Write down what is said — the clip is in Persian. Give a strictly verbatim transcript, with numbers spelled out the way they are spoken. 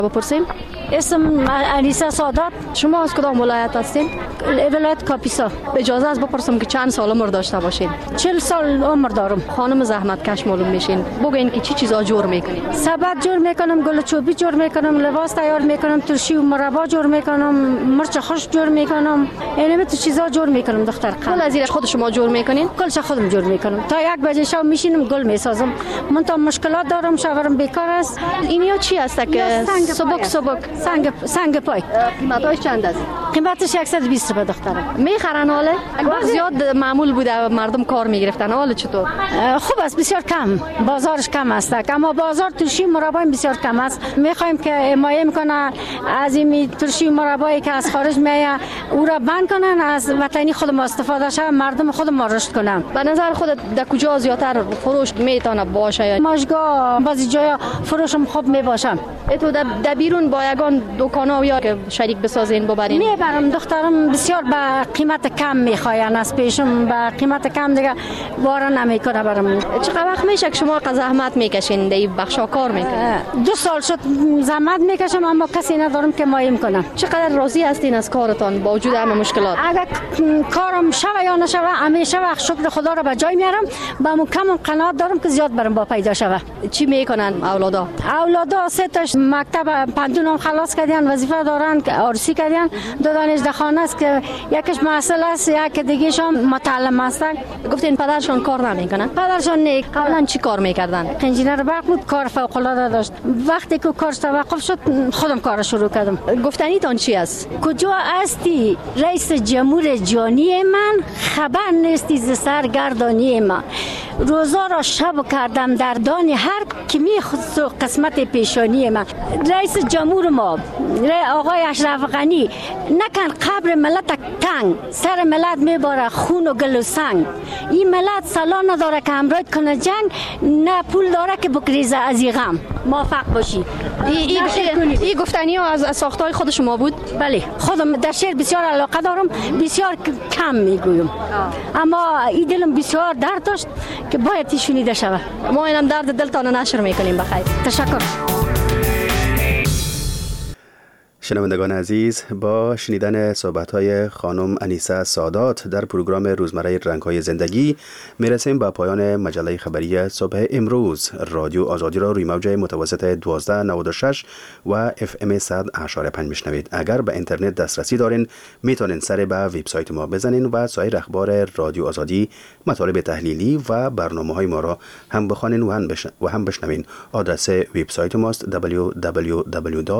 بپرسیم؟ اسم انیسه سادات. شما از کدام ولایت هستین؟ ولایت کاپیسا. اجازه است بپرسم که چند سال عمر داشته باشین؟ چهل سال عمر دارم. خانم زحمت کش معلوم میشین. بگین که چی چیزا جور میکنین؟ سبد جور میکنم، گل چوبی جور میکنم، لباس تیار میکنم، ترشی و مربا جور میکنم، مرچ خوش جور میکنم. اینم تو چیزا جور میکنم دختر. کل از خود شما جور میکنین؟ کلش خودم جور میکنم. تا یک بجه شب میشینم گل میسازم. من تا مشکلات دارم، شوهرم بیکار است. اینیا چی هست که سبک سبک سنگ سنگ پای؟ قیمتش چند است؟ قیمتش صد و بیست روپیه دخترم. میخرن حاله؟ اگر زیاد معمول بوده مردم کار میگرفتن، حالا چطور؟ خوب است، بسیار کم. بازارش کم است، اما بازار ترشی مربا بسیار کم است. میخوایم که حمایت میکنه از این ترشی مربایی که از خارج میاد او را بند کنن، از وطنی خود ما استفاده شه، مردم خود ما رشد کنن. به نظر خودت در کجا زیاتر فروش میتونه باشه؟ یا ماشگاه بعضی جایا فروشم خوب میباشم. تو در بیرون با یگان دکانا یا که شریک بسازین ببرین؟ میبرم دخترم، بسیار به قیمت کم میخواین، از پیشم به قیمت کم دیگه واره نمیکنه برام. چقدر وقت میشه که شما زحمت میکشین در این بخشا کار میکنین؟ دو سال شد زحمت میکشم، اما کسی ندارم که مایم کنم. چقدر راضی هستین از کارتان با وجود همه مشکلات؟ اگر کارم شوه یا نشوه همیشه وقت شکر خدا را به جای میارم، با من کم قناعت دارم که زیاد برام با پیدا شوه. چی میکنن اولادا؟ اولادا سه تاش مکتب پنجم خلاص کردن، وظیفه دارن که آرسی کردن، دو دانش دخانه است که یکیش محصل است، یک دیگه شون متعلم است. گفتین پدرشون کار نمیکنن؟ پدرشون نه. قبلا چی کار میکردن؟ انجینر برق بود، کار فوق العاده داشت. وقتی که کارش توقف شد خودم کار شروع کردم. گفتنی تان چی است؟ کجا هستی رئیس جمهور جانی من؟ خبر نیستی ز سرگردانی من. روزا را شب کردم در دان هر کی میخواست قسمت پیشانی من. رئیس جمهور ما آقای اشرف غنی نکن قبر ملت تنگ، سر ملت میباره خون و گل و سنگ. این ملت سلا نداره که همراه کنه جنگ، نه پول داره که بکریزه از این غم. موفق باشی. این ای, ای گفتنی ها از ساختای خود شما بود؟ بله، خودم در شعر بسیار علاقه دارم، بسیار کم میگویم، اما این دلم بسیار درد داشت که باید شنیده شود. ما اینم درد دلتان نشر میکنیم. بخیر، تشکر. شنوندگان عزیز، با شنیدن صحبت‌های خانم انیسه سادات در پروگرام روزمره رنگ‌های زندگی میرسیم به پایان مجله خبری صبح امروز. رادیو آزادی را روی موج متوسط دوازده نود و شش و اف ام صد و پنج ممیز میشنوید. اگر به اینترنت دسترسی دارین میتونین سر به وبسایت ما بزنین و سایر اخبار رادیو آزادی، مطالب تحلیلی و برنامه‌های ما را هم بخوانین و هم بشنوین. آدرس وبسایت ماست دبلیو دبلیو دبلیو